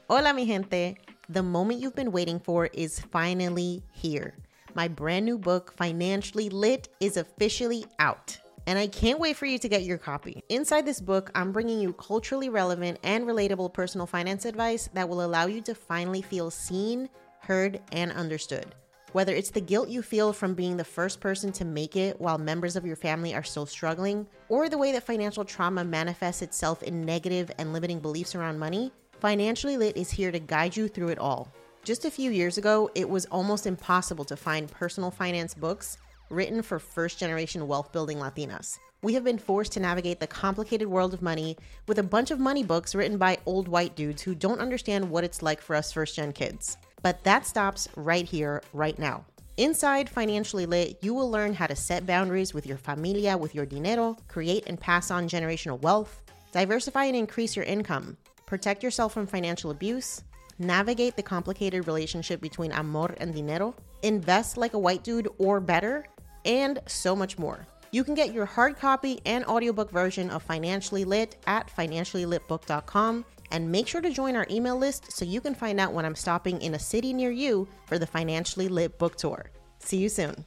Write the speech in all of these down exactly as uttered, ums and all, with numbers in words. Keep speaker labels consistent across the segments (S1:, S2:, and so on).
S1: Hola, mi gente. The moment you've been waiting for is finally here. My brand new book, Financially Lit, is officially out. And I can't wait for you to get your copy. Inside this book, I'm bringing you culturally relevant and relatable personal finance advice that will allow you to finally feel seen, heard, and understood. Whether it's the guilt you feel from being the first person to make it while members of your family are still struggling, or the way that financial trauma manifests itself in negative and limiting beliefs around money, Financially Lit is here to guide you through it all. Just a few years ago, it was almost impossible to find personal finance books written for first-generation wealth-building Latinas. We have been forced to navigate the complicated world of money with a bunch of money books written by old white dudes who don't understand what it's like for us first-gen kids. But that stops right here, right now. Inside Financially Lit, you will learn how to set boundaries with your familia, with your dinero, create and pass on generational wealth, diversify and increase your income, protect yourself from financial abuse, navigate the complicated relationship between amor and dinero, invest like a white dude or better, and so much more. You can get your hard copy and audiobook version of Financially Lit at financially lit book dot com, and make sure to join our email list so you can find out when I'm stopping in a city near you for the Financially Lit book tour. See you soon.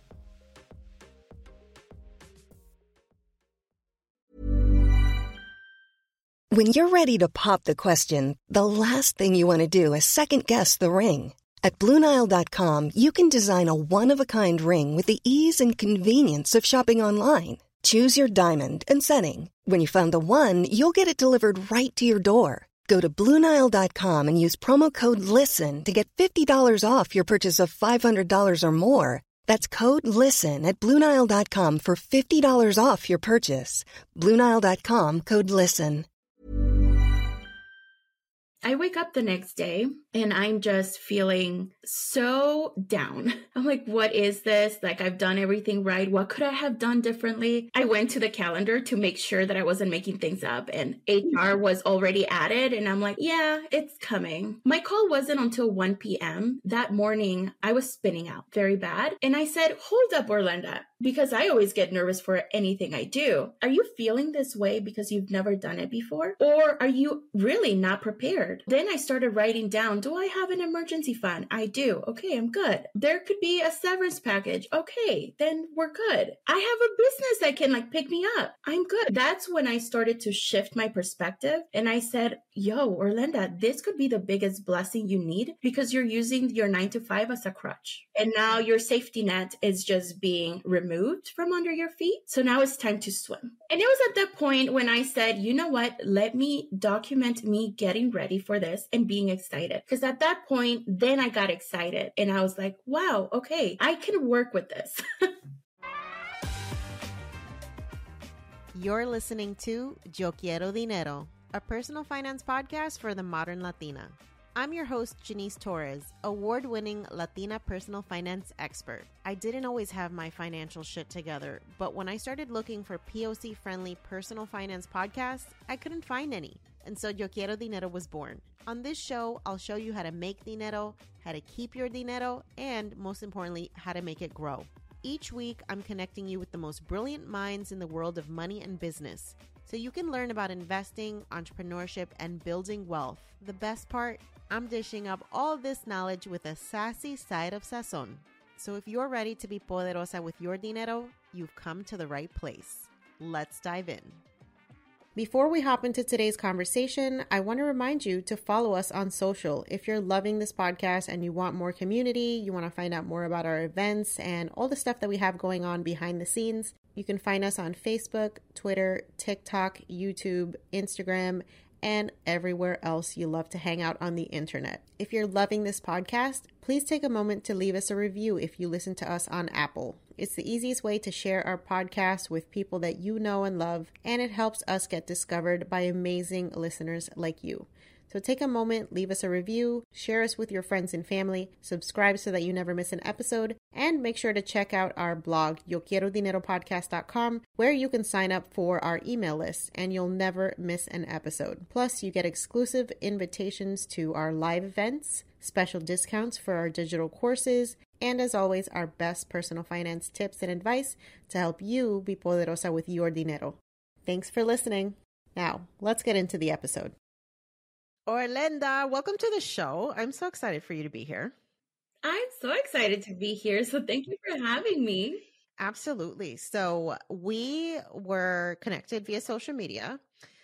S2: When you're ready to pop the question, the last thing you want to do is second-guess the ring. At Blue Nile dot com, you can design a one-of-a-kind ring with the ease and convenience of shopping online. Choose your diamond and setting. When you find the one, you'll get it delivered right to your door. Go to Blue Nile dot com and use promo code LISTEN to get fifty dollars off your purchase of five hundred dollars or more. That's code LISTEN at Blue Nile dot com for fifty dollars off your purchase. Blue Nile dot com, code LISTEN.
S3: I wake up the next day and I'm just feeling so down. I'm like, what is this? Like, I've done everything right. What could I have done differently? I went to the calendar to make sure that I wasn't making things up, and H R was already added. And I'm like, yeah, it's coming. My call wasn't until one p.m. That morning. I was spinning out very bad. And I said, hold up, Orlando, because I always get nervous for anything I do. Are you feeling this way because you've never done it before? Or are you really not prepared? Then I started writing down, do I have an emergency fund? I do. Okay, I'm good. There could be a severance package. Okay, then we're good. I have a business that can like pick me up. I'm good. That's when I started to shift my perspective. And I said, yo, Orlando, this could be the biggest blessing you need because you're using your nine to five as a crutch. And now your safety net is just being removed from under your feet. So now it's time to swim. And it was at that point when I said, you know what? Let me document me getting ready for this and being excited. Because at that point, then I got excited and I was like, wow, okay, I can work with this.
S1: You're listening to Yo Quiero Dinero, a personal finance podcast for the modern Latina. I'm your host, Janice Torres, award-winning Latina personal finance expert. I didn't always have my financial shit together, but when I started looking for P O C-friendly personal finance podcasts, I couldn't find any. And so Yo Quiero Dinero was born. On this show, I'll show you how to make dinero, how to keep your dinero, and most importantly, how to make it grow. Each week, I'm connecting you with the most brilliant minds in the world of money and business, so you can learn about investing, entrepreneurship, and building wealth. The best part? I'm dishing up all this knowledge with a sassy side of sazon. So if you're ready to be poderosa with your dinero, you've come to the right place. Let's dive in. Before we hop into today's conversation, I want to remind you to follow us on social. If you're loving this podcast and you want more community, you want to find out more about our events and all the stuff that we have going on behind the scenes, you can find us on Facebook, Twitter, TikTok, YouTube, Instagram, and everywhere else you love to hang out on the internet. If you're loving this podcast, please take a moment to leave us a review if you listen to us on Apple. It's the easiest way to share our podcast with people that you know and love, and it helps us get discovered by amazing listeners like you. So take a moment, leave us a review, share us with your friends and family, subscribe so that you never miss an episode, and make sure to check out our blog, yo quiero dinero podcast dot com, where you can sign up for our email list and you'll never miss an episode. Plus, you get exclusive invitations to our live events, special discounts for our digital courses, and as always, our best personal finance tips and advice to help you be poderosa with your dinero. Thanks for listening. Now, let's get into the episode. Orlenda, welcome to the show. I'm so excited for you to be here.
S3: I'm so excited to be here. So thank you for having me.
S1: Absolutely. So we were connected via social media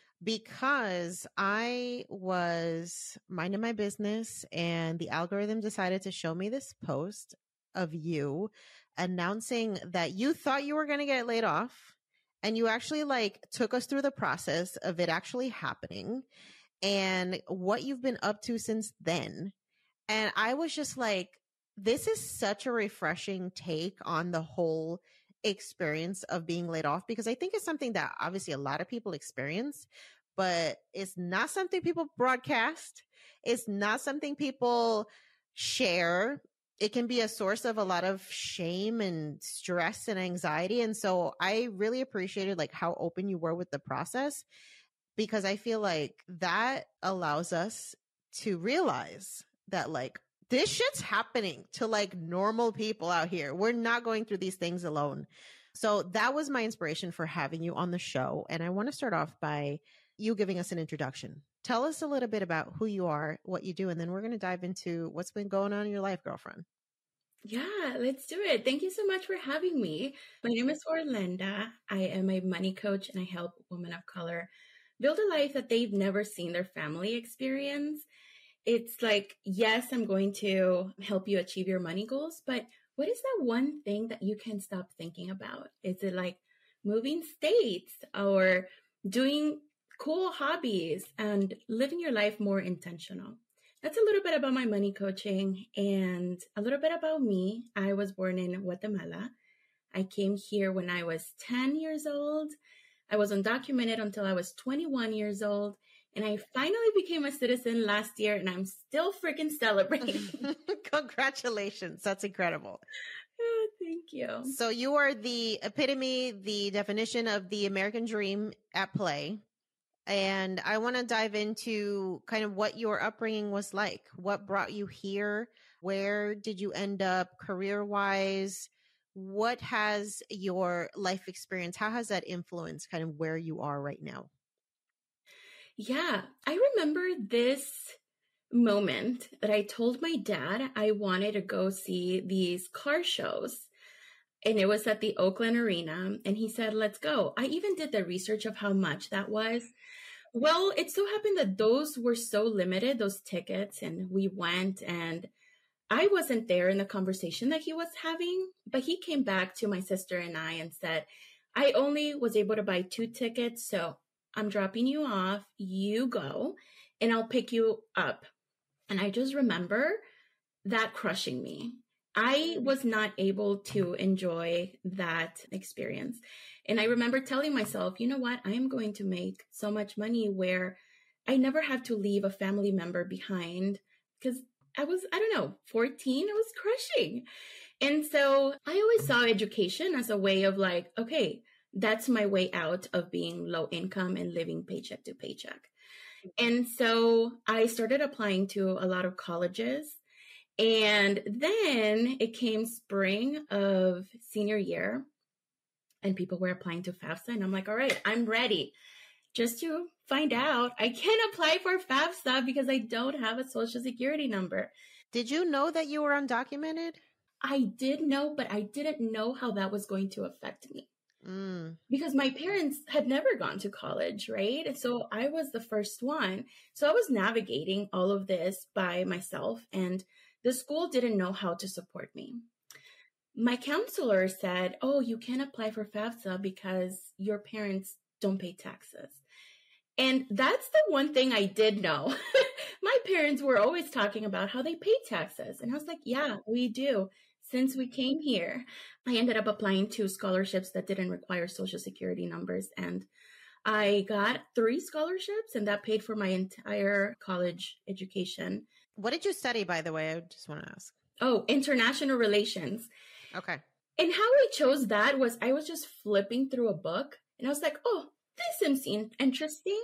S1: because I was minding my business and the algorithm decided to show me this post of you announcing that you thought you were going to get laid off, and you actually like took us through the process of it actually happening and what you've been up to since then. And I was just like, this is such a refreshing take on the whole experience of being laid off, because I think it's something that obviously a lot of people experience, but it's not something people broadcast. It's not something people share. It can be a source of a lot of shame and stress and anxiety. And so I really appreciated like how open you were with the process, because I feel like that allows us to realize that like this shit's happening to like normal people out here. We're not going through these things alone. So that was my inspiration for having you on the show. And I want to start off by you giving us an introduction. Tell us a little bit about who you are, what you do, and then we're going to dive into what's been going on in your life, girlfriend.
S3: Yeah, let's do it. Thank you so much for having me. My name is Orlenda. I am a money coach and I help women of color build a life that they've never seen their family experience. It's like, yes, I'm going to help you achieve your money goals, but what is that one thing that you can't stop thinking about? Is it like moving states or doing cool hobbies and living your life more intentional? That's a little bit about my money coaching and a little bit about me. I was born in Guatemala. I came here when I was ten years old. I was undocumented until I was twenty-one years old. And I finally became a citizen last year, and I'm still freaking celebrating.
S1: Congratulations. That's incredible.
S3: Oh, thank you.
S1: So you are the epitome, the definition of the American dream at play. And I want to dive into kind of what your upbringing was like. What brought you here? Where did you end up career-wise? What has your life experience, how has that influenced kind of where you are right now?
S3: Yeah, I remember this moment that I told my dad I wanted to go see these car shows. And it was at the Oakland Arena. And he said, let's go. I even did the research of how much that was. Well, it so happened that those were so limited, those tickets. And we went, and I wasn't there in the conversation that he was having. But he came back to my sister and I and said, I only was able to buy two tickets. So I'm dropping you off. You go, and I'll pick you up. And I just remember that crushing me. I was not able to enjoy that experience. And I remember telling myself, you know what? I am going to make so much money where I never have to leave a family member behind, because I was, I don't know, fourteen, I was crushing. And so I always saw education as a way of like, okay, that's my way out of being low income and living paycheck to paycheck. And so I started applying to a lot of colleges. And then it came spring of senior year, and people were applying to FAFSA. And I'm like, all right, I'm ready. Just to find out, I can't apply for FAFSA because I don't have a social security number.
S1: Did you know that you were undocumented?
S3: I did know, but I didn't know how that was going to affect me. Mm. Because my parents had never gone to college, right? So I was the first one. So I was navigating all of this by myself, and the school didn't know how to support me. My counselor said, oh, you can't apply for FAFSA because your parents don't pay taxes. And that's the one thing I did know. My parents were always talking about how they pay taxes. And I was like, yeah, we do. Since we came here, I ended up applying to scholarships that didn't require social security numbers. And I got three scholarships, and that paid for my entire college education.
S1: What did you study, by the way? I just want to ask.
S3: Oh, international relations.
S1: Okay.
S3: And how I chose that was I was just flipping through a book, and I was like, oh, this seems interesting.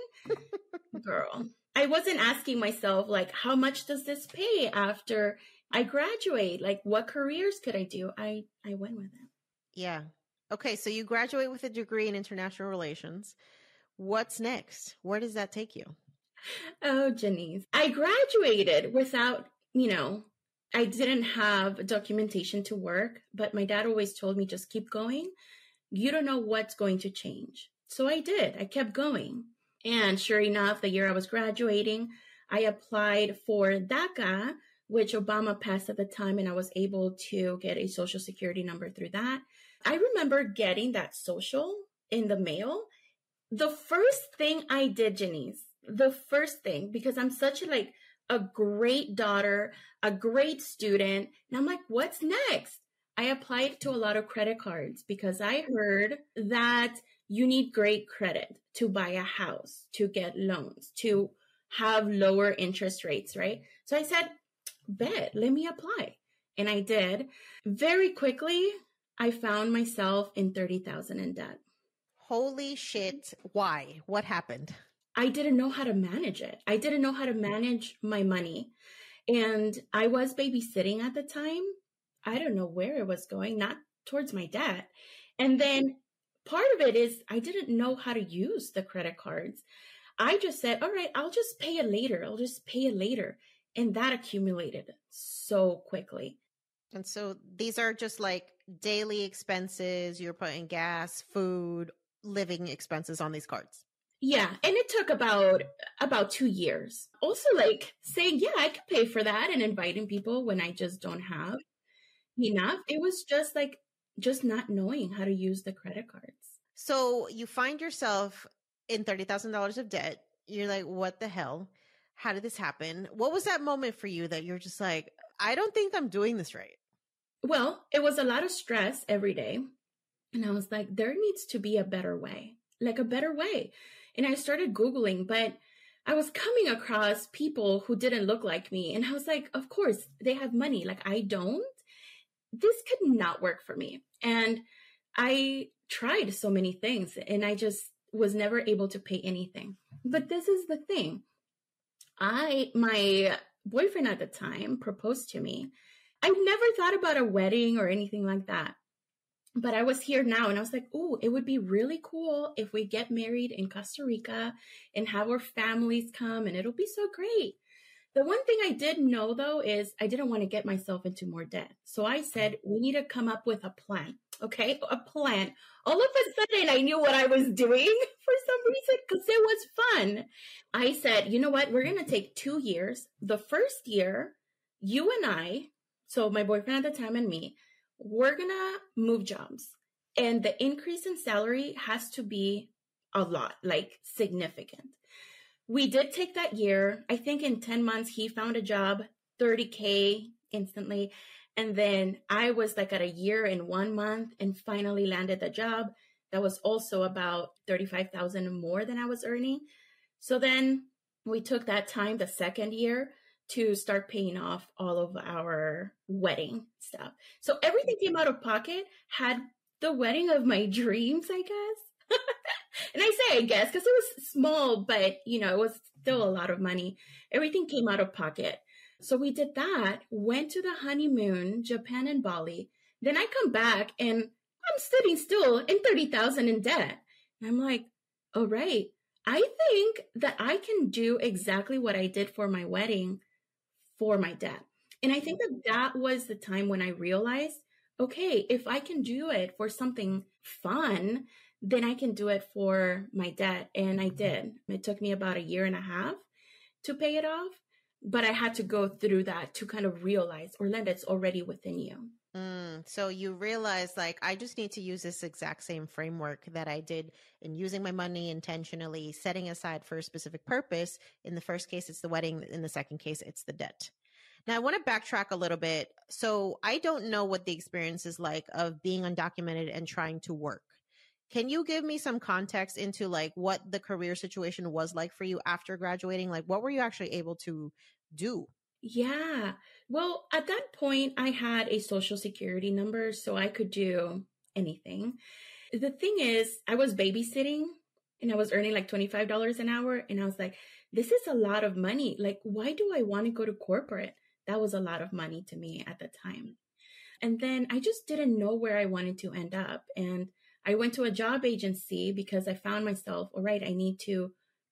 S3: Girl, I wasn't asking myself, like, how much does this pay after I graduate? Like, what careers could I do? I, I went with it.
S1: Yeah. Okay. So you graduate with a degree in international relations. What's next? Where does that take you?
S3: Oh, Janice. I graduated without, you know, I didn't have documentation to work, but my dad always told me, just keep going. You don't know what's going to change. So I did. I kept going. And sure enough, the year I was graduating, I applied for DACA, which Obama passed at the time, and I was able to get a social security number through that. I remember getting that social in the mail. The first thing I did, Janice, the first thing, because I'm such a, like a great daughter, a great student. And I'm like, what's next? I applied to a lot of credit cards because I heard that you need great credit to buy a house, to get loans, to have lower interest rates, right? So I said, bet, let me apply. And I did. Very quickly, I found myself in thirty thousand in debt.
S1: Holy shit. Why? What happened?
S3: I didn't know how to manage it. I didn't know how to manage my money. And I was babysitting at the time. I don't know where it was going, not towards my debt. And then part of it is I didn't know how to use the credit cards. I just said, all right, I'll just pay it later. I'll just pay it later. And that accumulated so quickly.
S1: And so these are just like daily expenses. You're putting gas, food, living expenses on these cards.
S3: Yeah. And it took about, about two years. Also like saying, yeah, I could pay for that and inviting people when I just don't have enough. It was just like, just not knowing how to use the credit cards.
S1: So you find yourself in thirty thousand dollars of debt. You're like, what the hell? How did this happen? What was that moment for you that you're just like, I don't think I'm doing this right?
S3: Well, it was a lot of stress every day. And I was like, there needs to be a better way, like a better way. And I started Googling, but I was coming across people who didn't look like me. And I was like, of course, they have money. Like I don't. This could not work for me. And I tried so many things and I just was never able to pay anything. But this is the thing. I, my boyfriend at the time proposed to me. I never thought about a wedding or anything like that. But I was here now and I was like, oh, it would be really cool if we get married in Costa Rica and have our families come and it'll be so great. The one thing I did know, though, is I didn't want to get myself into more debt. So I said, we need to come up with a plan. Okay, a plan. All of a sudden, I knew what I was doing for some reason because it was fun. I said, you know what? We're going to take two years. The first year, you and I, so my boyfriend at the time and me, we're going to move jobs. And the increase in salary has to be a lot, like significant. We did take that year. I think in ten months, he found a job, thirty K instantly. And then I was like at a year and one month and finally landed the job. That was also about thirty-five thousand more than I was earning. So then we took that time, the second year, to start paying off all of our wedding stuff. So everything came out of pocket, had the wedding of my dreams, I guess. And I say, I guess, because it was small, but, you know, it was still a lot of money. Everything came out of pocket. So we did that, went to the honeymoon, Japan and Bali. Then I come back and I'm sitting still in thirty thousand in debt. And I'm like, all right, I think that I can do exactly what I did for my wedding for my debt. And I think that that was the time when I realized, okay, if I can do it for something fun, then I can do it for my debt. And I did. It took me about a year and a half to pay it off. But I had to go through that to kind of realize, Orlando, it's already within you.
S1: Mm, so you realize, like, I just need to use this exact same framework that I did in using my money intentionally, setting aside for a specific purpose. In the first case, it's the wedding. In the second case, it's the debt. Now, I want to backtrack a little bit. So I don't know what the experience is like of being undocumented and trying to work. Can you give me some context into like what the career situation was like for you after graduating? Like, what were you actually able to do?
S3: Yeah. Well, at that point, I had a social security number, so I could do anything. The thing is, I was babysitting and I was earning like twenty-five dollars an hour. And I was like, this is a lot of money. Like, why do I want to go to corporate? That was a lot of money to me at the time. And then I just didn't know where I wanted to end up. And I went to a job agency because I found myself, all right, I need to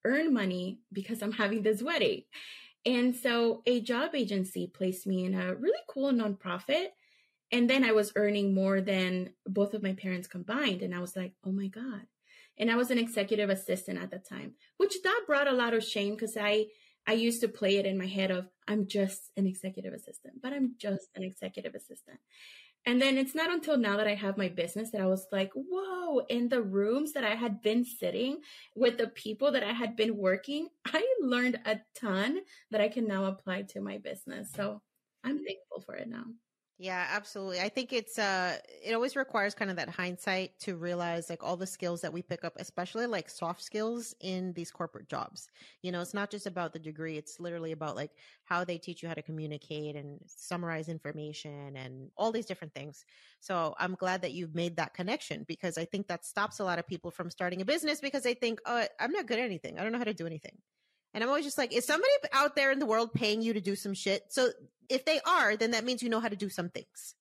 S3: earn money because I'm having this wedding. And so a job agency placed me in a really cool nonprofit. And then I was earning more than both of my parents combined. And I was like, oh my God. And I was an executive assistant at the time, which that brought a lot of shame because I, I used to play it in my head of I'm just an executive assistant, but I'm just an executive assistant. And then it's not until now that I have my business that I was like, whoa, in the rooms that I had been sitting with the people that I had been working, I learned a ton that I can now apply to my business. So I'm thankful for it now.
S1: Yeah, absolutely. I think it's, uh, it always requires kind of that hindsight to realize like all the skills that we pick up, especially like soft skills in these corporate jobs. You know, it's not just about the degree. It's literally about like how they teach you how to communicate and summarize information and all these different things. So I'm glad that you've made that connection because I think that stops a lot of people from starting a business because they think, oh, I'm not good at anything. I don't know how to do anything. And I'm always just like, is somebody out there in the world paying you to do some shit? So if they are, then that means you know how to do some things.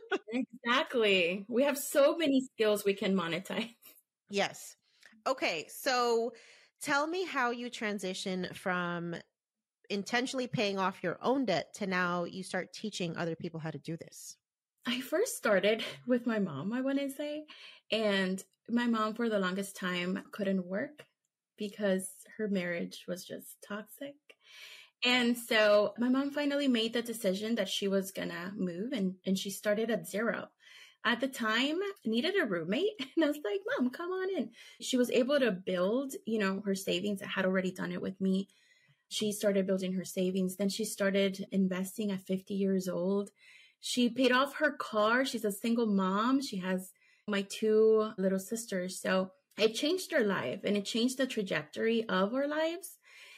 S3: Exactly. We have so many skills we can monetize.
S1: Yes. Okay. So tell me how you transition from intentionally paying off your own debt to now you start teaching other people how to do this.
S3: I first started with my mom, I want to say. And my mom, for the longest time, couldn't work because her marriage was just toxic. And so my mom finally made the decision that she was going to move and, and she started at zero. At the time, needed a roommate. And I was like, Mom, come on in. She was able to build, you know, her savings. I had already done it with me. She started building her savings. Then she started investing at fifty years old. She paid off her car. She's a single mom. She has my two little sisters. So it changed her life and it changed the trajectory of our lives.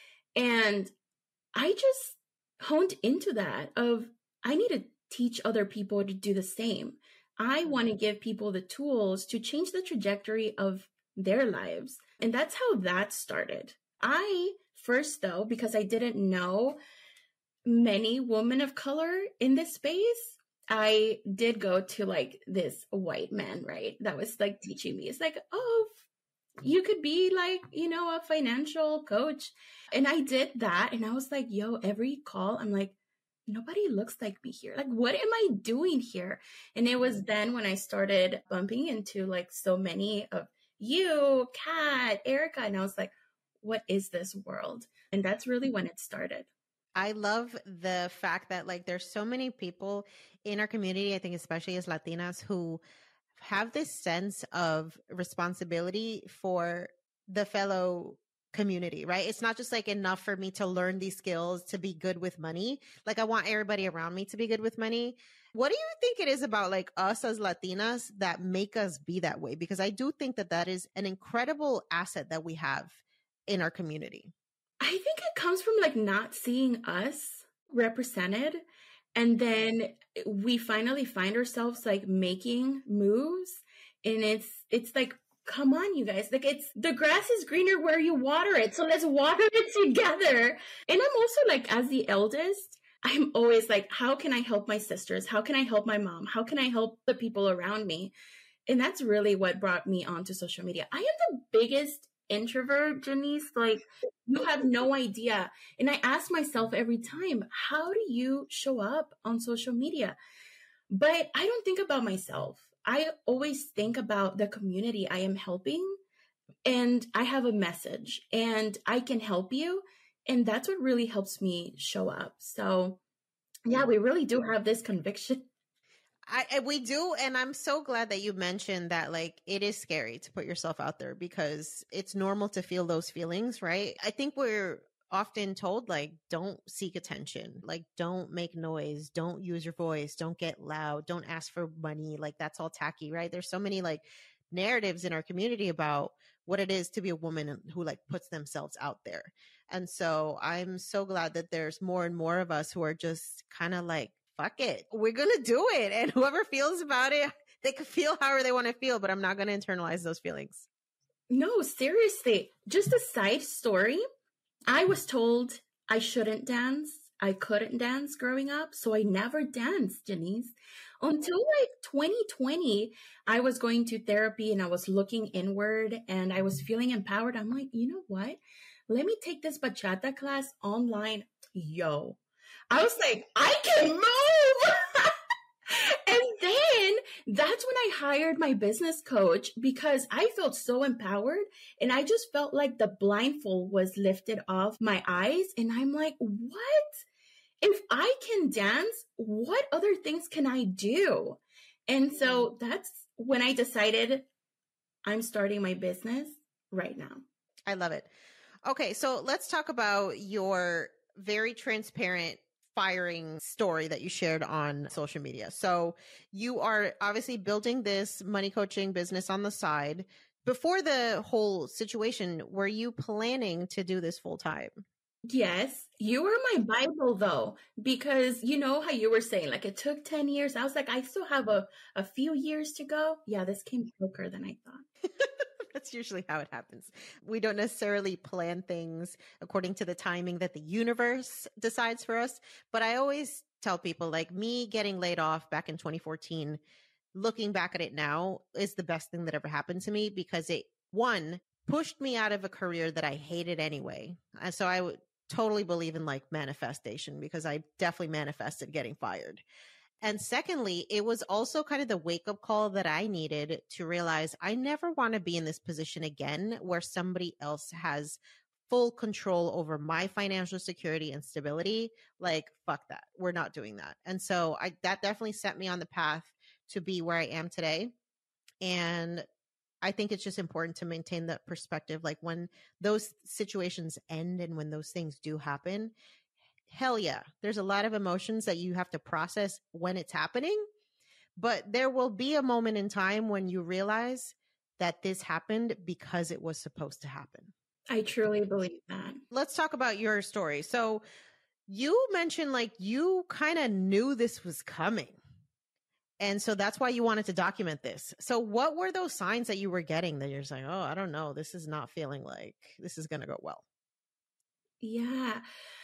S3: And I just honed into that of I need to teach other people to do the same. I want to give people the tools to change the trajectory of their lives. And that's how that started. I first, though, because I didn't know many women of color in this space, I did go to like this white man, right? That was like teaching me. It's like, oh, you could be like, you know, a financial coach. And I did that. And I was like, yo, every call, I'm like, nobody looks like me here. Like, what am I doing here? And it was then when I started bumping into like so many of you, Kat, Erica. And I was like, what is this world? And that's really when it started.
S1: I love the fact that like there's so many people in our community, I think especially as Latinas, who have this sense of responsibility for the fellow community, right? It's not just like enough for me to learn these skills to be good with money. Like I want everybody around me to be good with money. What do you think it is about like us as Latinas that make us be that way? Because I do think that that is an incredible asset that we have in our community.
S3: I think it comes from like not seeing us represented. And then we finally find ourselves like making moves. And it's, it's like, come on, you guys. Like it's, the grass is greener where you water it. So let's water it together. And I'm also like, as the eldest, I'm always like, how can I help my sisters? How can I help my mom? How can I help the people around me? And that's really what brought me onto social media. I am the biggest introvert, Janice. Like you have no idea. And I ask myself every time, how do you show up on social media? But I don't think about myself. I always think about the community I am helping, and I have a message and I can help you. And that's what really helps me show up. So yeah, we really do have this conviction.
S1: I, we do. And I'm so glad that you mentioned that, like, it is scary to put yourself out there because it's normal to feel those feelings, right? I think we're often told, like, don't seek attention, like, don't make noise, don't use your voice, don't get loud, don't ask for money. Like, that's all tacky, right? There's so many, like, narratives in our community about what it is to be a woman who, like, puts themselves out there. And so I'm so glad that there's more and more of us who are just kind of like, fuck it, we're going to do it. And whoever feels about it, they can feel however they want to feel, but I'm not going to internalize those feelings.
S3: No, seriously. Just a side story. I was told I shouldn't dance. I couldn't dance growing up. So I never danced, Janice. Until like twenty twenty, I was going to therapy and I was looking inward and I was feeling empowered. I'm like, you know what? let me take this bachata class online. Yo, I was like, I can move. And then that's when I hired my business coach because I felt so empowered and I just felt like the blindfold was lifted off my eyes. And I'm like, what? If I can dance, what other things can I do? And so that's when I decided I'm starting my business right now.
S1: I love it. Okay, so let's talk about your very transparent firing story that you shared on social media. So you are obviously building this money coaching business on the side. Before the whole situation, were you planning to do this full time?
S3: Yes, you were my Bible though, because you know how you were saying, like it took ten years. I was like, I still have a, a few years to go. Yeah, this came quicker than I thought.
S1: That's usually how it happens. We don't necessarily plan things according to the timing that the universe decides for us. But I always tell people, like, me getting laid off back in twenty fourteen, looking back at it now is the best thing that ever happened to me because it, one, pushed me out of a career that I hated anyway. And so I would totally believe in like manifestation because I definitely manifested getting fired. And secondly, it was also kind of the wake up call that I needed to realize I never want to be in this position again where somebody else has full control over my financial security and stability. Like, fuck that. We're not doing that. And so I, that definitely set me on the path to be where I am today. And I think it's just important to maintain that perspective. Like when those situations end and when those things do happen, hell yeah, there's a lot of emotions that you have to process when it's happening. But there will be a moment in time when you realize that this happened because it was supposed to happen.
S3: I truly believe that.
S1: Let's talk about your story. So you mentioned like you kind of knew this was coming. And so that's why you wanted to document this. So what were those signs that you were getting that you're just like, oh, I don't know, this is not feeling like this is going to go well?
S3: Yeah.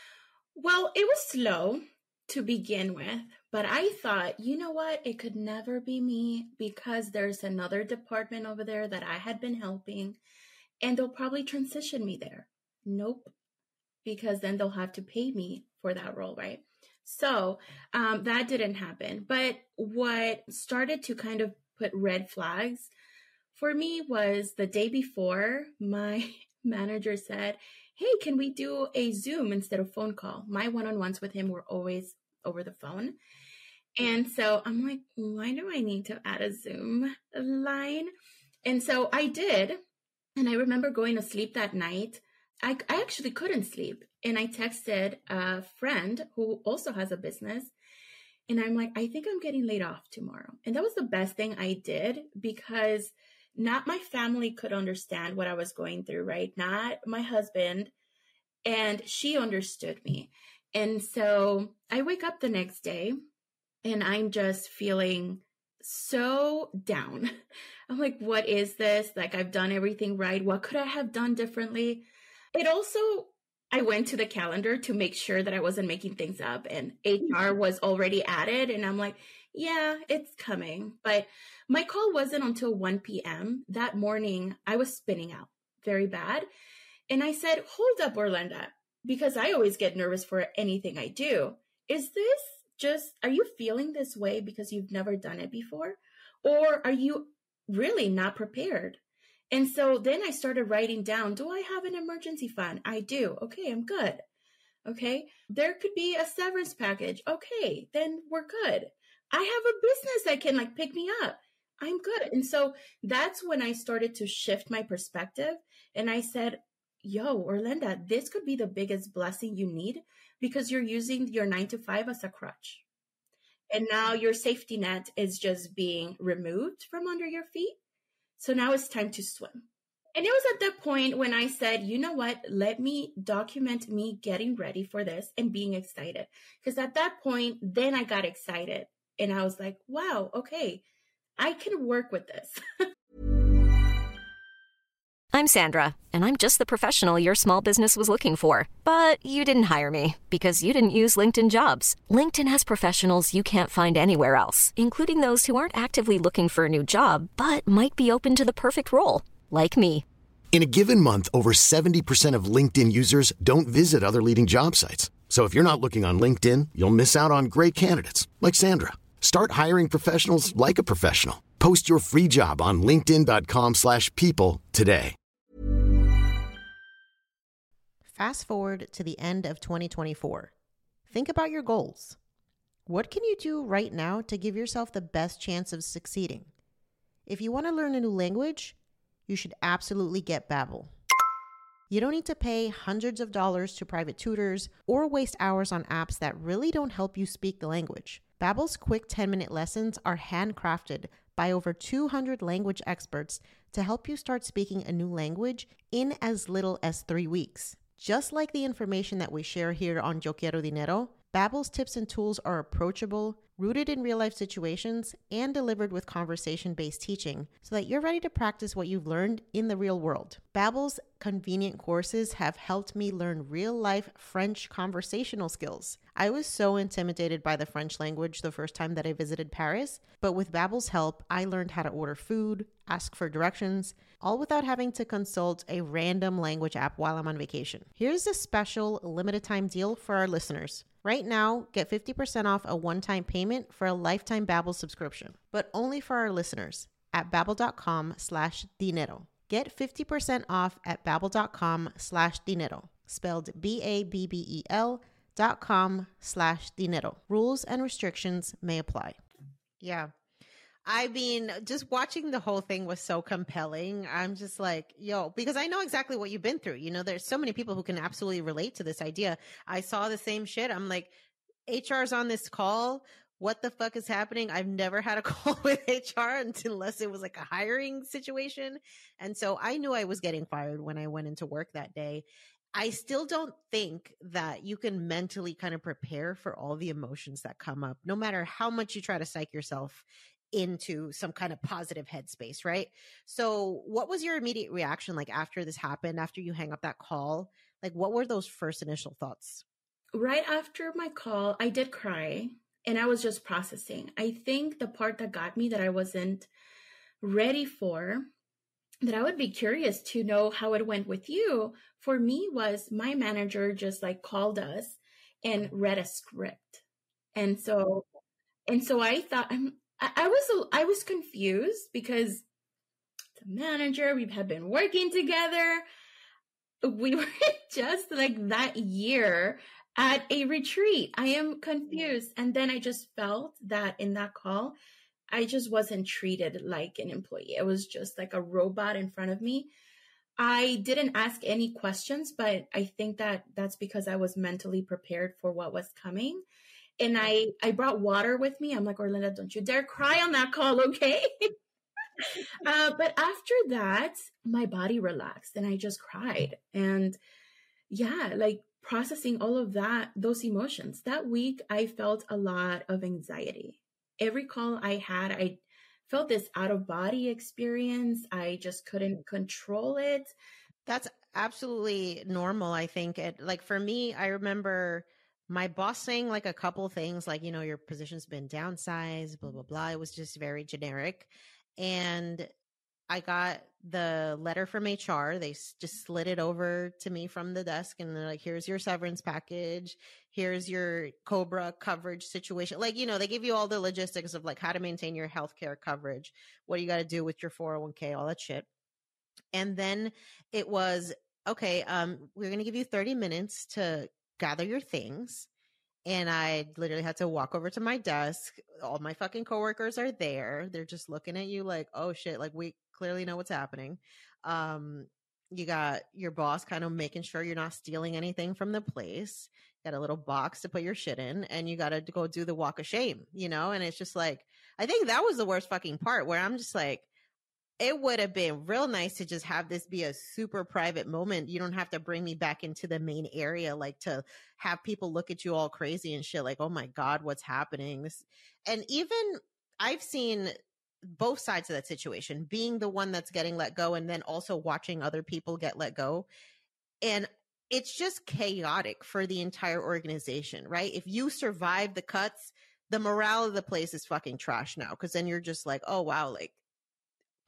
S3: Well, it was slow to begin with, but I thought, you know what? It could never be me because there's another department over there that I had been helping and they'll probably transition me there. Nope. Because then they'll have to pay me for that role, right? So um, that didn't happen. But what started to kind of put red flags for me was the day before my manager said, hey, can we do a Zoom instead of phone call? My one-on-ones with him were always over the phone. And so I'm like, why do I need to add a Zoom line? And so I did. And I remember going to sleep that night. I, I actually couldn't sleep. And I texted a friend who also has a business. And I'm like, I think I'm getting laid off tomorrow. And that was the best thing I did because not my family could understand what I was going through, right? Not my husband. And she understood me. And so I wake up the next day and I'm just feeling so down. I'm like, what is this? Like, I've done everything right. What could I have done differently? It also, I went to the calendar to make sure that I wasn't making things up and H R was already added. And I'm like, yeah, it's coming. But my call wasn't until one p.m. That morning. I was spinning out very bad. And I said, hold up, Orlenda, because I always get nervous for anything I do. Is this just, are you feeling this way because you've never done it before? Or are you really not prepared? And so then I started writing down, do I have an emergency fund? I do. Okay, I'm good. Okay, there could be a severance package. Okay, then we're good. I have a business that can like pick me up. I'm good. And so that's when I started to shift my perspective. And I said, yo, Orlenda, this could be the biggest blessing you need because you're using your nine to five as a crutch. And now your safety net is just being removed from under your feet. So now it's time to swim. And it was at that point when I said, you know what, let me document me getting ready for this and being excited. Because at that point, then I got excited. And I was like, wow, okay, I can work with this.
S4: I'm Sandra, and I'm just the professional your small business was looking for. But you didn't hire me because you didn't use LinkedIn Jobs. LinkedIn has professionals you can't find anywhere else, including those who aren't actively looking for a new job, but might be open to the perfect role, like me.
S5: In a given month, over seventy percent of LinkedIn users don't visit other leading job sites. So if you're not looking on LinkedIn, you'll miss out on great candidates like Sandra. Start hiring professionals like a professional. Post your free job on linkedin dot com slash people today.
S1: Fast forward to the end of twenty twenty-four. Think about your goals. What can you do right now to give yourself the best chance of succeeding? If you want to learn a new language, you should absolutely get Babbel. You don't need to pay hundreds of dollars to private tutors or waste hours on apps that really don't help you speak the language. Babbel's quick ten-minute lessons are handcrafted by over two hundred language experts to help you start speaking a new language in as little as three weeks. Just like the information that we share here on Yo Quiero Dinero, Babbel's tips and tools are approachable, rooted in real-life situations, and delivered with conversation-based teaching so that you're ready to practice what you've learned in the real world. Babbel's convenient courses have helped me learn real-life French conversational skills. I was so intimidated by the French language the first time that I visited Paris, but with Babbel's help, I learned how to order food, ask for directions, all without having to consult a random language app while I'm on vacation. Here's a special limited-time deal for our listeners. Right now, get fifty percent off a one-time payment for a lifetime Babbel subscription, but only for our listeners at babbel.com slash dinero. Get fifty percent off at babbel.com slash dinero, spelled B A B B E L dot com slash dinero. Rules and restrictions may apply. Yeah. I mean, just watching the whole thing was so compelling. I'm just like, yo, because I know exactly what you've been through. You know, there's so many people who can absolutely relate to this idea. I saw the same shit. I'm like, H R's on this call. What the fuck is happening? I've never had a call with H R unless it was like a hiring situation. And so I knew I was getting fired when I went into work that day. I still don't think that you can mentally kind of prepare for all the emotions that come up, no matter how much you try to psych yourself into some kind of positive headspace, right? So what was your immediate reaction like after this happened, after you hang up that call? Like, what were those first initial thoughts?
S3: Right after my call, I did cry and I was just processing. I think the part that got me that I wasn't ready for, that I would be curious to know how it went with you, for me was my manager just like called us and read a script. And so, and so I thought, I'm, I was I was confused because the manager, we had been working together. We were just like that year at a retreat. I am confused. And then I just felt that in that call, I just wasn't treated like an employee. It was just like a robot in front of me. I didn't ask any questions, but I think that that's because I was mentally prepared for what was coming. And I, I brought water with me. I'm like, Orlinda, don't you dare cry on that call, okay? uh, but after that, my body relaxed and I just cried. And yeah, like processing all of that, those emotions. That week, I felt a lot of anxiety. Every call I had, I felt this out of body experience. I just couldn't control it.
S1: That's absolutely normal, I think. It, like for me, I remember my boss saying like a couple things like, you know, your position's been downsized, blah, blah, blah. It was just very generic. And I got the letter from H R. They s- just slid it over to me from the desk and they're like, here's your severance package. Here's your COBRA coverage situation. Like, you know, they give you all the logistics of like how to maintain your healthcare coverage, what you got to do with your four oh one k, all that shit. And then it was, okay, um, we're going to give you thirty minutes to gather your things. And I literally had to walk over to my desk. All my fucking coworkers are there. They're just looking at you like, oh shit, like we clearly know what's happening. Um, you got your boss kind of making sure you're not stealing anything from the place. Got a little box to put your shit in, and you got to go do the walk of shame, you know? And it's just like, I think that was the worst fucking part where I'm just like, it would have been real nice to just have this be a super private moment. You don't have to bring me back into the main area, like to have people look at you all crazy and shit. Like, oh my God, what's happening? This, and even I've seen both sides of that situation, being the one that's getting let go and then also watching other people get let go. And it's just chaotic for the entire organization, right? If you survive the cuts, the morale of the place is fucking trash now. Cause then you're just like, oh wow, like,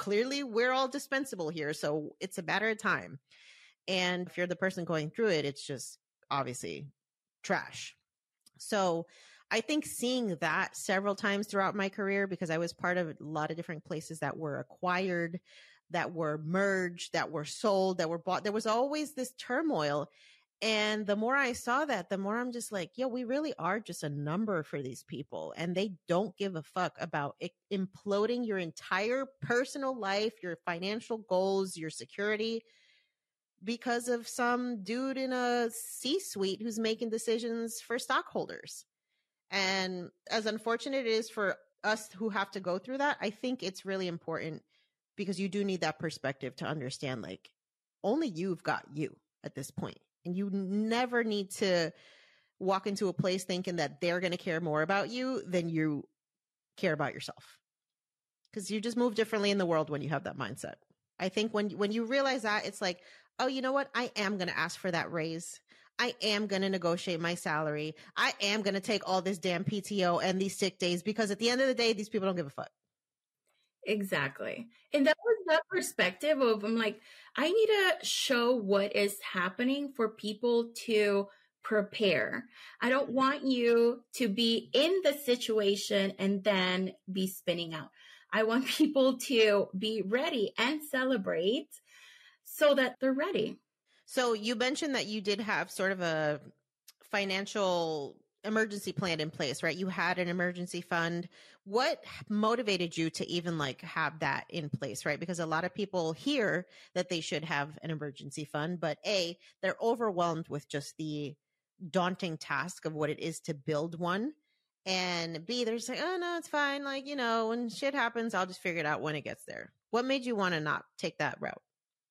S1: clearly we're all dispensable here. So it's a matter of time. And if you're the person going through it, it's just obviously trash. So I think seeing that several times throughout my career, because I was part of a lot of different places that were acquired, that were merged, that were sold, that were bought, there was always this turmoil. And the more I saw that, the more I'm just like, yo, we really are just a number for these people. And they don't give a fuck about it, imploding your entire personal life, your financial goals, your security, because of some dude in a C-suite who's making decisions for stockholders. And as unfortunate it is for us who have to go through that, I think it's really important because you do need that perspective to understand, like, only you've got you at this point. And you never need to walk into a place thinking that they're going to care more about you than you care about yourself. Because you just move differently in the world when you have that mindset. I think when, when you realize that, it's like, oh, you know what? I am going to ask for that raise. I am going to negotiate my salary. I am going to take all this damn P T O and these sick days, because at the end of the day, these people don't give a fuck.
S3: Exactly. And that was that perspective of, I'm like, I need to show what is happening for people to prepare. I don't want you to be in the situation and then be spinning out. I want people to be ready and celebrate so that they're ready.
S1: So you mentioned that you did have sort of a financial emergency plan in place, right? You had an emergency fund. What motivated you to even like have that in place, right? Because a lot of people hear that they should have an emergency fund, but A, they're overwhelmed with just the daunting task of what it is to build one. And B, they're just like, oh no, it's fine. Like, you know, when shit happens, I'll just figure it out when it gets there. What made you want to not take that route?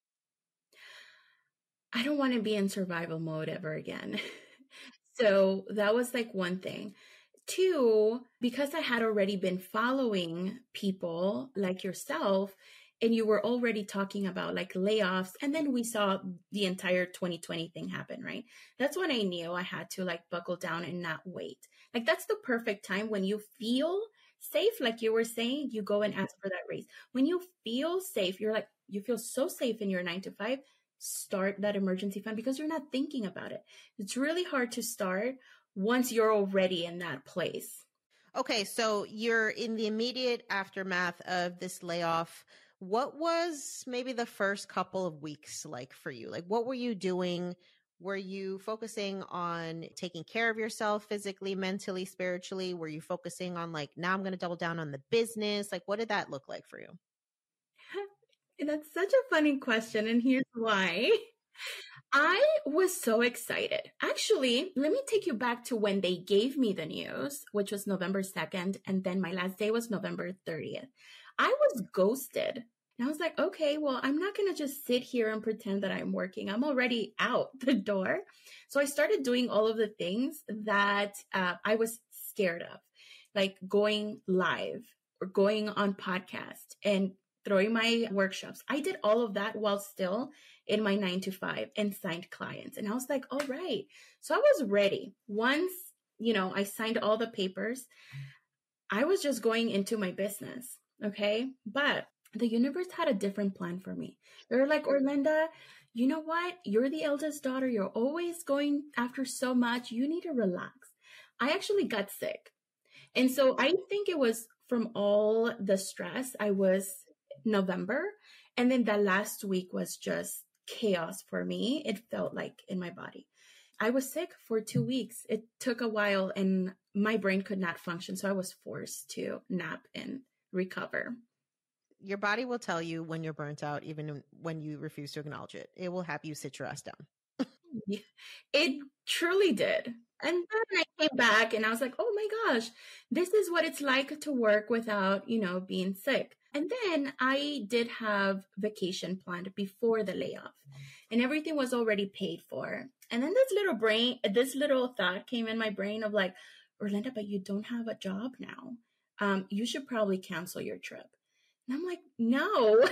S3: I don't want to be in survival mode ever again. So that was like one thing. Two, because I had already been following people like yourself, and you were already talking about like layoffs, and then we saw the entire twenty twenty thing happen, right? That's when I knew I had to like buckle down and not wait. Like that's the perfect time when you feel safe, like you were saying, you go and ask for that raise. When you feel safe, you're like, you feel so safe in your nine to five, start that emergency fund because you're not thinking about it. It's really hard to start once you're already in that place.
S1: Okay, so you're in the immediate aftermath of this layoff. What was maybe the first couple of weeks like for you? Like, what were you doing? Were you focusing on taking care of yourself physically, mentally, spiritually? Were you focusing on like, now I'm going to double down on the business? Like, what did that look like for you?
S3: That's such a funny question, and here's why. I was so excited. Actually, let me take you back to when they gave me the news, which was November second, and then my last day was November thirtieth. I was ghosted. And I was like, okay, well, I'm not going to just sit here and pretend that I'm working. I'm already out the door. So I started doing all of the things that uh, I was scared of, like going live or going on podcast and throwing my workshops. I did all of that while still in my nine to five and signed clients. And I was like, all right. So I was ready. Once, you know, I signed all the papers, I was just going into my business. Okay. But the universe had a different plan for me. They're like, Orlinda, you know what? You're the eldest daughter. You're always going after so much. You need to relax. I actually got sick. And so I think it was from all the stress. I was November. And then the last week was just chaos for me. It felt like in my body. I was sick for two weeks. It took a while and my brain could not function. So I was forced to nap and recover.
S1: Your body will tell you when you're burnt out, even when you refuse to acknowledge it. It will have you sit your ass down.
S3: It truly did. And then I came back and I was like, oh my gosh, this is what it's like to work without, you know, being sick. And then I did have vacation planned before the layoff and everything was already paid for. And then this little brain, this little thought came in my brain of like, Orlinda, but you don't have a job now. Um, you should probably cancel your trip. And I'm like, no,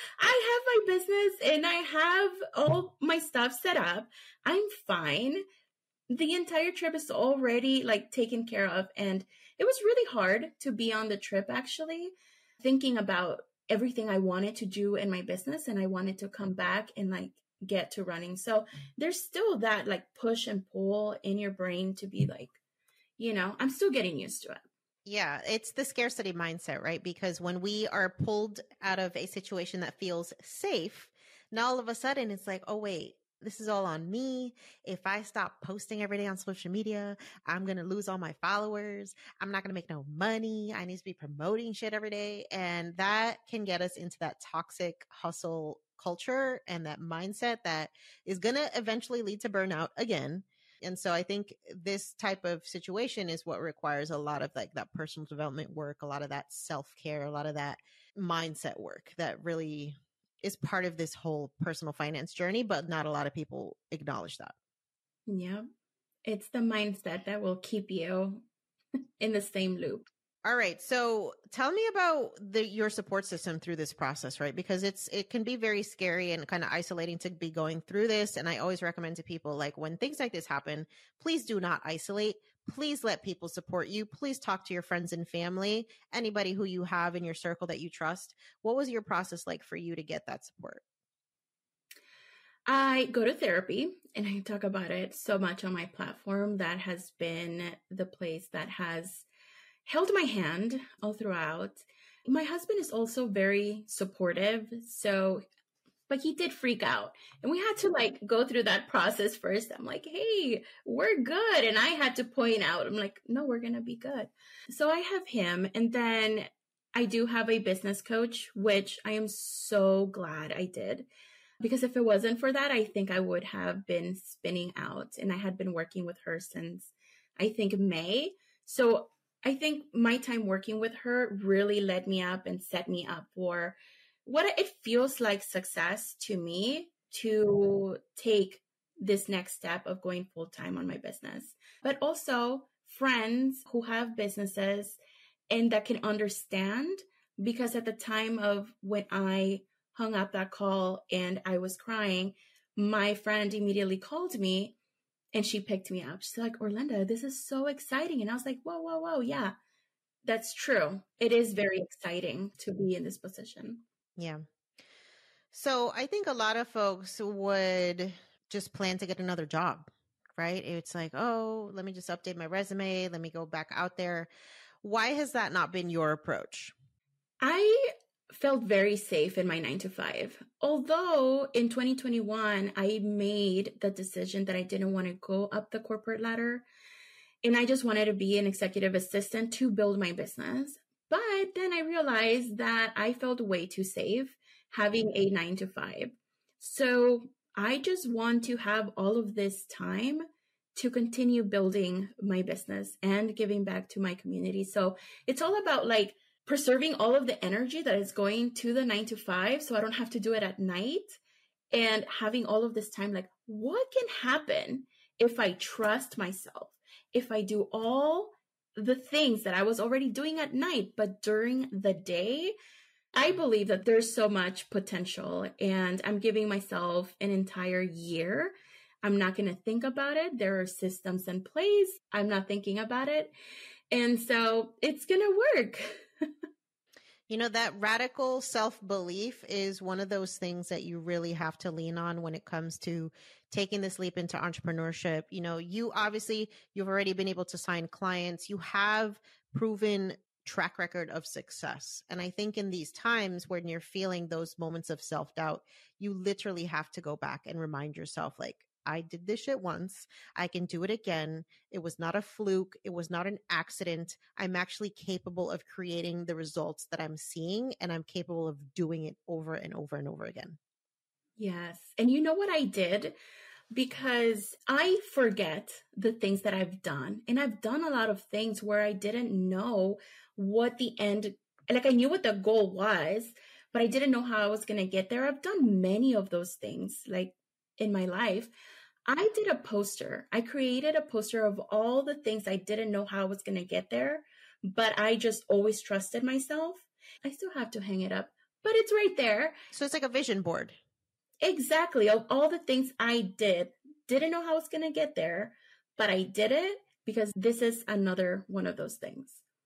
S3: I have my business and I have all my stuff set up. I'm fine. The entire trip is already like taken care of. And it was really hard to be on the trip, actually, thinking about everything I wanted to do in my business, and I wanted to come back and like get to running. So there's still that like push and pull in your brain to be like, you know, I'm still getting used to it.
S1: Yeah, it's the scarcity mindset, right? Because when we are pulled out of a situation that feels safe, now all of a sudden it's like, oh, wait, this is all on me. If I stop posting every day on social media, I'm going to lose all my followers. I'm not going to make no money. I need to be promoting shit every day. And that can get us into that toxic hustle culture and that mindset that is going to eventually lead to burnout again. And so I think this type of situation is what requires a lot of like that personal development work, a lot of that self-care, a lot of that mindset work that really is part of this whole personal finance journey, but not a lot of people acknowledge that.
S3: Yeah. It's the mindset that will keep you in the same loop.
S1: All right. So tell me about the, your support system through this process, right? Because it's, it can be very scary and kind of isolating to be going through this. And I always recommend to people, like, when things like this happen, please do not isolate. Please let people support you. Please talk to your friends and family, anybody who you have in your circle that you trust. What was your process like for you to get that support?
S3: I go to therapy and I talk about it so much on my platform. That has been the place that has held my hand all throughout. My husband is also very supportive. So, but he did freak out and we had to like go through that process first. I'm like, hey, we're good. And I had to point out, I'm like, no, we're going to be good. So I have him. And then I do have a business coach, which I am so glad I did. Because if it wasn't for that, I think I would have been spinning out. And I had been working with her since, I think, May. So I think my time working with her really led me up and set me up for what it feels like success to me to take this next step of going full time on my business. But also friends who have businesses and that can understand, because at the time of when I hung up that call and I was crying, my friend immediately called me. And she picked me up. She's like, Orlinda, this is so exciting. And I was like, whoa, whoa, whoa. Yeah, that's true. It is very exciting to be in this position.
S1: Yeah. So I think a lot of folks would just plan to get another job, right? It's like, oh, let me just update my resume. Let me go back out there. Why has that not been your approach?
S3: I felt very safe in my nine to five. Although in twenty twenty-one, I made the decision that I didn't want to go up the corporate ladder. And I just wanted to be an executive assistant to build my business. But then I realized that I felt way too safe having a nine to five. So I just want to have all of this time to continue building my business and giving back to my community. So it's all about like preserving all of the energy that is going to the nine to five so I don't have to do it at night, and having all of this time, like, what can happen if I trust myself, if I do all the things that I was already doing at night, but during the day? I believe that there's so much potential, and I'm giving myself an entire year. I'm not going to think about it. There are systems in place. I'm not thinking about it. And so it's going to work.
S1: You know, that radical self-belief is one of those things that you really have to lean on when it comes to taking this leap into entrepreneurship. You know, you obviously, you've already been able to sign clients. You have proven track record of success. And I think in these times when you're feeling those moments of self-doubt, you literally have to go back and remind yourself, like, I did this shit once. I can do it again. It was not a fluke. It was not an accident. I'm actually capable of creating the results that I'm seeing, and I'm capable of doing it over and over and over again.
S3: Yes. And you know what I did? Because I forget the things that I've done. And I've done a lot of things where I didn't know what the end, like I knew what the goal was, but I didn't know how I was going to get there. I've done many of those things, like in my life. I did a poster. I created a poster of all the things I didn't know how I was going to get there, but I just always trusted myself. I still have to hang it up, but it's right there.
S1: So it's like a vision board.
S3: Exactly. Of all the things I did, didn't know how I was going to get there, but I did it because this is another one of those things.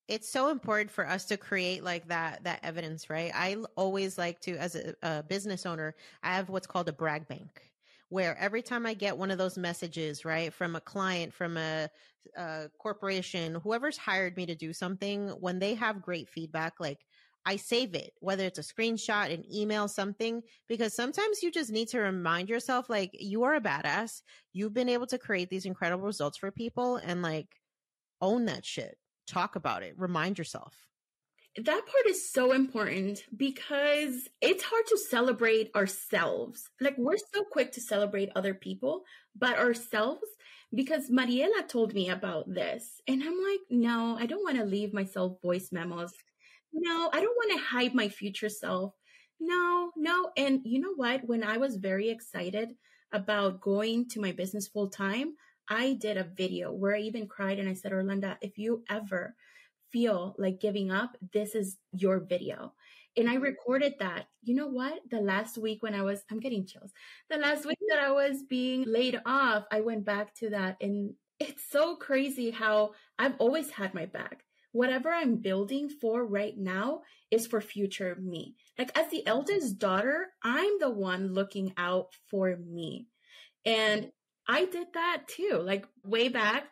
S1: It's so important for us to create like that, that evidence, right? I always like to, as a, a business owner, I have what's called a brag bank, where every time I get one of those messages, right, from a client, from a, a corporation, whoever's hired me to do something, when they have great feedback, like I save it, whether it's a screenshot, an email, something, because sometimes you just need to remind yourself, like, you are a badass. You've been able to create these incredible results for people, and like, own that shit. Talk about it. Remind yourself.
S3: That part is so important because it's hard to celebrate ourselves. Like, we're so quick to celebrate other people, but ourselves, because Mariela told me about this. And I'm like, no, I don't want to leave myself voice memos. No, I don't want to hide my future self. No, no. And you know what? When I was very excited about going to my business full time, I did a video where I even cried and I said, Orlando, if you ever feel like giving up, this is your video. And I recorded that. You know what? The last week when I was, I'm getting chills. The last week that I was being laid off, I went back to that. And it's so crazy how I've always had my back. Whatever I'm building for right now is for future me. Like, as the eldest daughter, I'm the one looking out for me. And I did that too. Like, way back,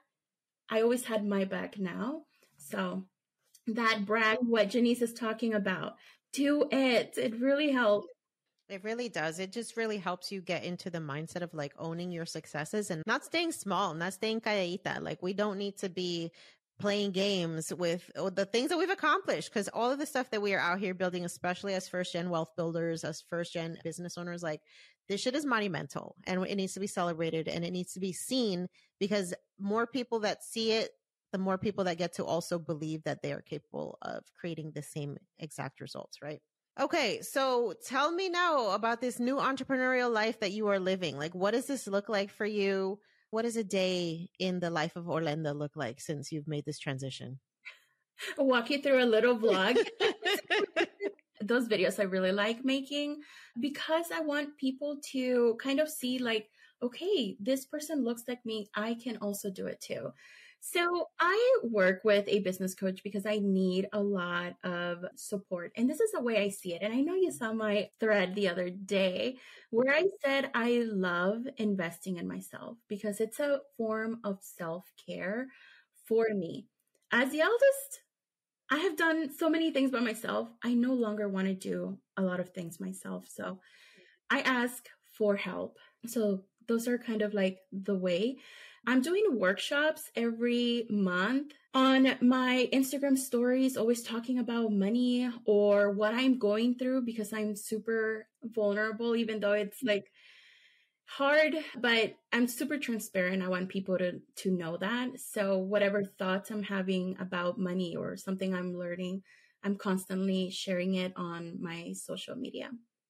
S3: I always had my back now. So that brag, what Janice is talking about, do it. It really helps.
S1: It really does. It just really helps you get into the mindset of like owning your successes and not staying small, not staying calladita. Like, we don't need to be playing games with the things that we've accomplished, because all of the stuff that we are out here building, especially as first gen wealth builders, as first gen business owners, like, this shit is monumental and it needs to be celebrated and it needs to be seen, because more people that see it, the more people that get to also believe that they are capable of creating the same exact results, right? Okay, so tell me now about this new entrepreneurial life that you are living. Like, what does this look like for you? What does a day in the life of Orlando look like since you've made this transition?
S3: I'll walk you through a little vlog. Those videos I really like making because I want people to kind of see like, okay, this person looks like me. I can also do it too. So I work with a business coach because I need a lot of support. And this is the way I see it. And I know you saw my thread the other day where I said I love investing in myself because it's a form of self-care for me. As the eldest, I have done so many things by myself. I no longer want to do a lot of things myself. So I ask for help. So those are kind of like the way. I'm doing workshops every month on my Instagram stories, always talking about money or what I'm going through because I'm super vulnerable, even though it's like hard, but I'm super transparent. I want people to, to know that. So whatever thoughts I'm having about money or something I'm learning, I'm constantly sharing it on my social media.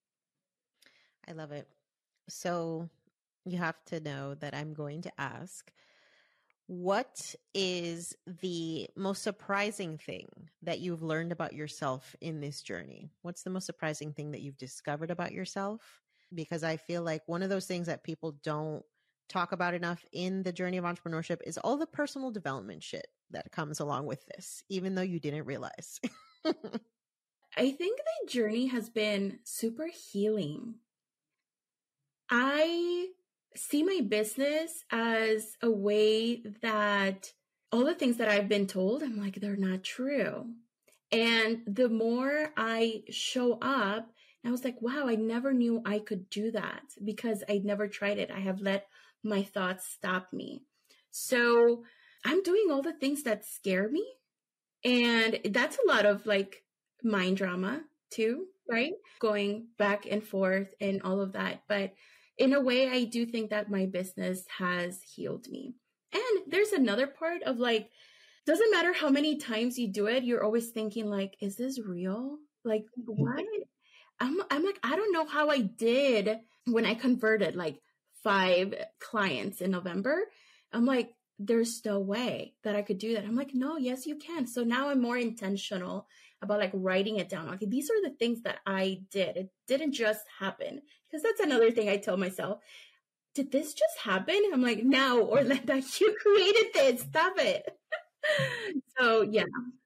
S1: I love it. So you have to know that I'm going to ask, what is the most surprising thing that you've learned about yourself in this journey? What's the most surprising thing that you've discovered about yourself? Because I feel like one of those things that people don't talk about enough in the journey of entrepreneurship is all the personal development shit that comes along with this, even though you didn't realize.
S3: I think the journey has been super healing. I see my business as a way that all the things that I've been told, I'm like, they're not true. And the more I show up, I was like, wow, I never knew I could do that because I'd never tried it. I have let my thoughts stop me. So I'm doing all the things that scare me. And that's a lot of like mind drama too, right? Going back and forth and all of that. But in a way, I do think that my business has healed me. And there's another part of like, doesn't matter how many times you do it, you're always thinking like, is this real? Like, what? I'm, I'm like, I don't know how I did when I converted like five clients in November. I'm like, there's no way that I could do that. I'm like, no, yes, you can. So now I'm more intentional about like writing it down. Okay, these are the things that I did. It didn't just happen. Because that's another thing I tell myself. Did this just happen? I'm like, no, Orlando, you created this. Stop it. So yeah.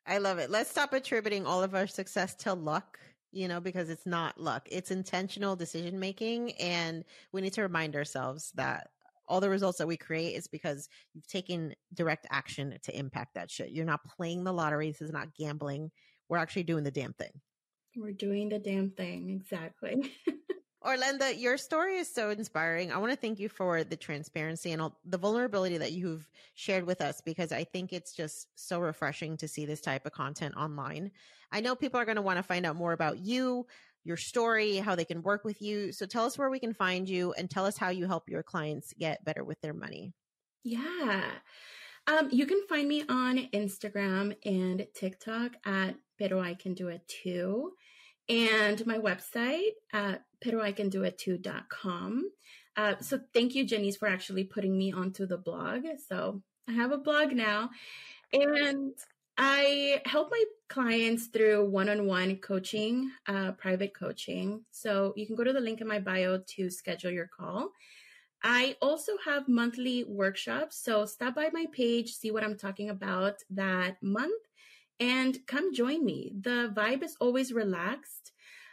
S1: I love it. Let's stop attributing all of our success to luck, you know, because it's not luck. It's intentional decision making. And we need to remind ourselves that all the results that we create is because you've taken direct action to impact that shit. You're not playing the lottery. This is not gambling. We're actually doing the damn thing.
S3: We're doing the damn thing. Exactly.
S1: Orlenda, your story is so inspiring. I want to thank you for the transparency and all the vulnerability that you've shared with us, because I think it's just so refreshing to see this type of content online. I know people are going to want to find out more about you, your story, how they can work with you. So tell us where we can find you and tell us how you help your clients get better with their money.
S3: Yeah. Um, you can find me on Instagram and TikTok at Pero I Can Do It Too, and my website at pero I can do it too dot com. Uh, so thank you, Janice, for actually putting me onto the blog. So I have a blog now, and I help my clients through one-on-one coaching, uh, private coaching. So you can go to the link in my bio to schedule your call. I also have monthly workshops. So stop by my page, see what I'm talking about that month, and come join me. The vibe is always relaxed.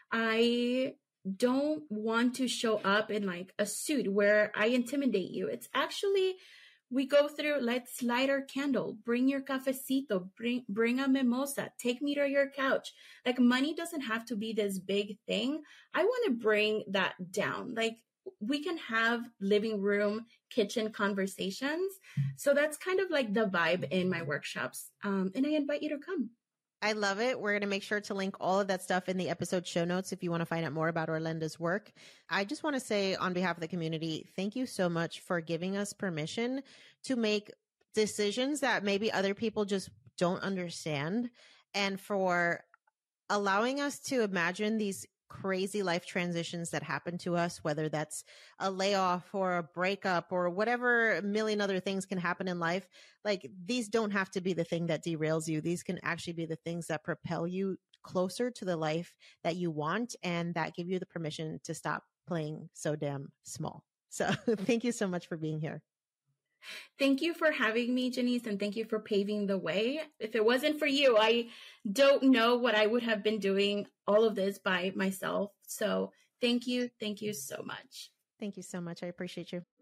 S3: I don't want to show up in like a suit where I intimidate you. It's actually, we go through, let's light our candle, bring your cafecito, bring, bring a mimosa, take me to your couch. Like, money doesn't have to be this big thing. I want to bring that down. Like, we can have living room, kitchen conversations. So that's kind of like the vibe in my workshops. Um, and I invite you to come.
S1: I love it. We're going to make sure to link all of that stuff in the episode show notes if you want to find out more about Orlenda's work. I just want to say on behalf of the community, thank you so much for giving us permission to make decisions that maybe other people just don't understand, and for allowing us to imagine these crazy life transitions that happen to us, whether that's a layoff or a breakup or whatever million other things can happen in life. Like, these don't have to be the thing that derails you. These can actually be the things that propel you closer to the life that you want and that give you the permission to stop playing so damn small. So thank you so much for being here.
S3: Thank you for having me, Janice, and thank you for paving the way. If it wasn't for you, I don't know what I would have been doing all of this by myself. So thank you. Thank you so much.
S1: Thank you so much. I appreciate you.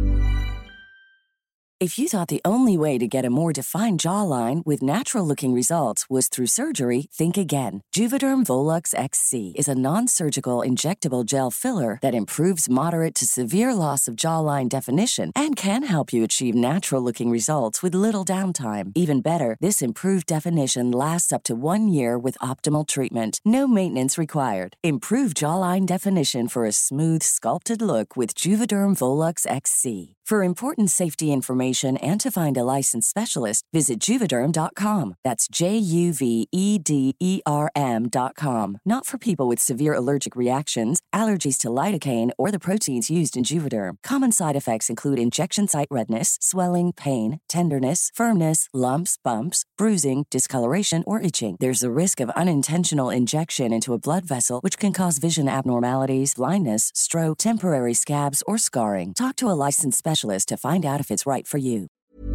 S6: If you thought the only way to get a more defined jawline with natural-looking results was through surgery, think again. Juvederm Volux X C is a non-surgical injectable gel filler that improves moderate to severe loss of jawline definition and can help you achieve natural-looking results with little downtime. Even better, this improved definition lasts up to one year with optimal treatment. No maintenance required. Improve jawline definition for a smooth, sculpted look with Juvederm Volux X C. For important safety information and to find a licensed specialist, visit Juvederm dot com. That's J U V E D E R M dot com. Not for people with severe allergic reactions, allergies to lidocaine, or the proteins used in Juvederm. Common side effects include injection site redness, swelling, pain, tenderness, firmness, lumps, bumps, bruising, discoloration, or itching. There's a risk of unintentional injection into a blood vessel, which can cause vision abnormalities, blindness, stroke, temporary scabs, or scarring. Talk to a licensed specialist to find out if it's right for you.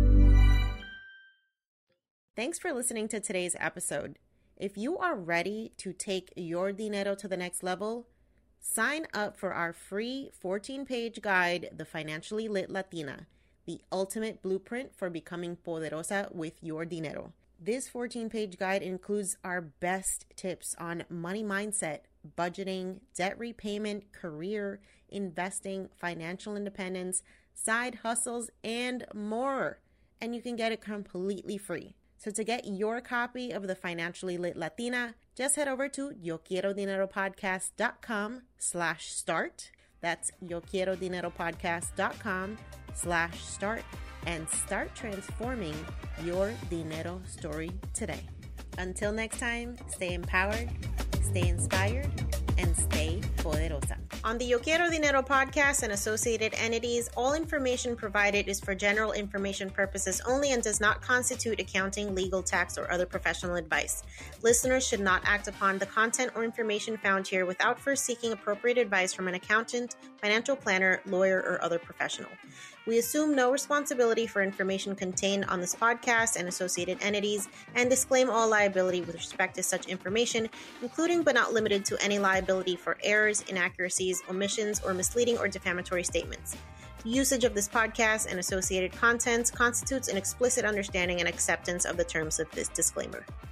S1: Thanks for listening to today's episode. If you are ready to take your dinero to the next level, sign up for our free fourteen-page guide, The Financially Lit Latina, the ultimate blueprint for becoming poderosa with your dinero. This fourteen-page guide includes our best tips on money mindset, budgeting, debt repayment, career, investing, financial independence, side hustles, and more. And you can get it completely free. So to get your copy of the Financially Lit Latina, just head over to yo quiero dinero podcast dot com slash start. That's yo quiero dinero podcast dot com slash start and start transforming your dinero story today. Until next time, stay empowered, stay inspired, and stay poderosa. On the Yo Quiero Dinero podcast and associated entities, all information provided is for general information purposes only and does not constitute accounting, legal, tax, or other professional advice. Listeners should not act upon the content or information found here without first seeking appropriate advice from an accountant, financial planner, lawyer, or other professional. We assume no responsibility for information contained on this podcast and associated entities, and disclaim all liability with respect to such information, including but not limited to any liability for errors, inaccuracies, omissions, or misleading or defamatory statements. Usage of this podcast and associated contents constitutes an explicit understanding and acceptance of the terms of this disclaimer.